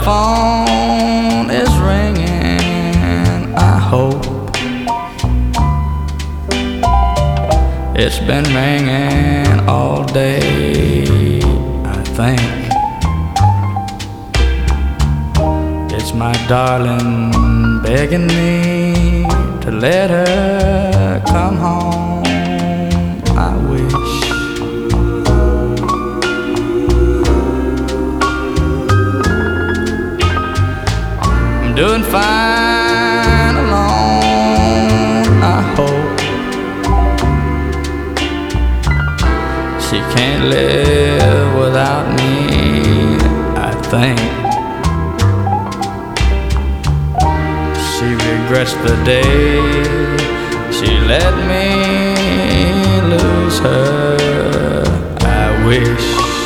phone is ringing. I hope it's been ringing all day. I think it's my darling begging me to let her come home. I wish I'm doing fine alone. I hope she can't live without me. I think she regrets the day she let me lose her. I wish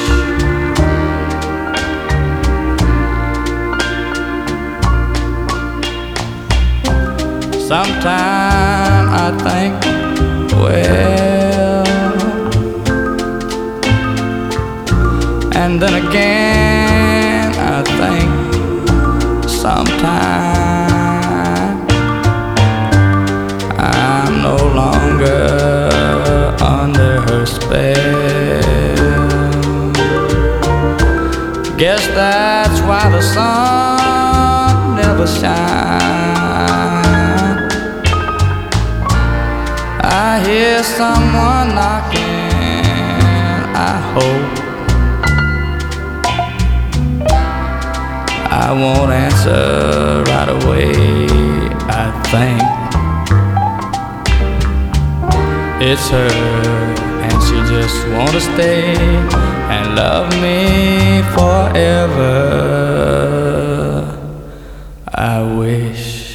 sometime I think, well, and then again I think sometime I'm no longer under her spell. Guess that's why the sun never shines. I hear someone knocking. I hope I won't answer right away. I think it's her, and she just wanna stay and love me forever. I wish